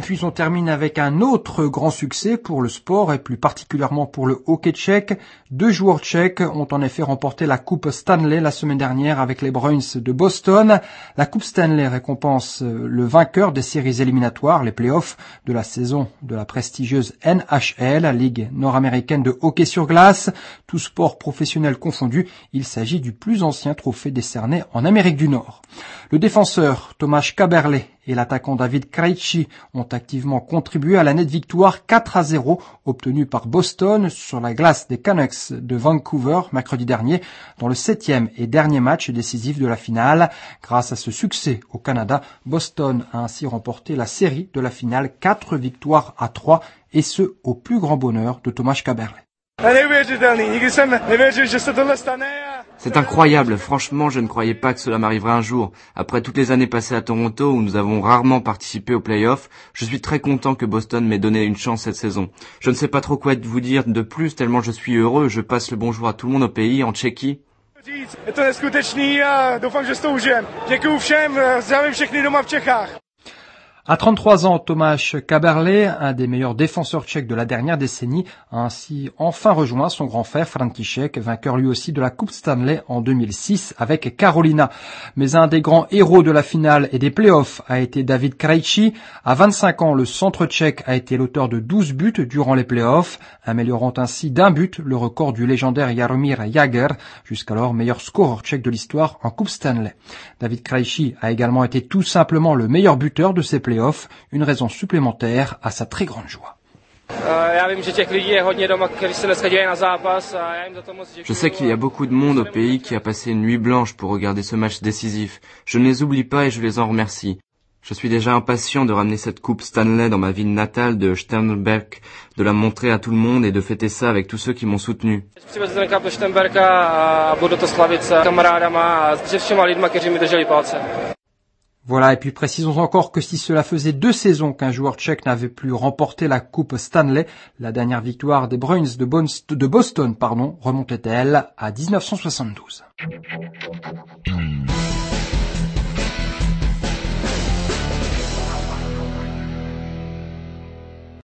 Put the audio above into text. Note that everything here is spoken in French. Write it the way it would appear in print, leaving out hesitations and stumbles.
puis on termine avec un autre grand succès pour le sport et plus particulièrement pour le hockey tchèque. 2 joueurs tchèques ont en effet remporté la Coupe Stanley la semaine dernière avec les Bruins de Boston. La Coupe Stanley récompense le vainqueur des séries éliminatoires, les playoffs de la saison de la prestigieuse NHL, la Ligue nord-américaine de hockey sur glace. Tout sport professionnel confondu, il s'agit du plus ancien trophée décerné en Amérique du Nord. Le défenseur Tomáš Kaberle et l'attaquant David Krejci ont activement contribué à la nette victoire 4-0 obtenue par Boston sur la glace des Canucks de Vancouver mercredi dernier dans le 7e et dernier match décisif de la finale. Grâce à ce succès au Canada, Boston a ainsi remporté la série de la finale 4-3 et ce au plus grand bonheur de Tomáš Kaberle. C'est incroyable, franchement je ne croyais pas que cela m'arriverait un jour. Après toutes les années passées à Toronto où nous avons rarement participé aux playoffs, je suis très content que Boston m'ait donné une chance cette saison. Je ne sais pas trop quoi vous dire de plus tellement je suis heureux, je passe le bonjour à tout le monde au pays, en Tchéquie. Je to neskutečný a doufám, že si to užijem. Děkuju všem, zdravím všechny doma v Čechách. À 33 ans, Tomáš Kaberle, un des meilleurs défenseurs tchèques de la dernière décennie, a ainsi enfin rejoint son grand frère František, vainqueur lui aussi de la Coupe Stanley en 2006 avec Carolina. Mais un des grands héros de la finale et des playoffs a été David Krejci. À 25 ans, le centre tchèque a été l'auteur de 12 buts durant les playoffs, améliorant ainsi d'1 but le record du légendaire Jaromír Jágr, jusqu'alors meilleur scoreur tchèque de l'histoire en Coupe Stanley. David Krejci a également été tout simplement le meilleur buteur de ces playoffs, une raison supplémentaire à sa très grande joie. Je sais qu'il y a beaucoup de monde au pays qui a passé une nuit blanche pour regarder ce match décisif. Je ne les oublie pas et je les en remercie. Je suis déjà impatient de ramener cette coupe Stanley dans ma ville natale de Sternberg, de la montrer à tout le monde et de fêter ça avec tous ceux qui m'ont soutenu. Voilà, et puis précisons encore que si cela faisait 2 saisons qu'un joueur tchèque n'avait plus remporté la Coupe Stanley, la dernière victoire des Bruins de Boston, remontait elle à 1972.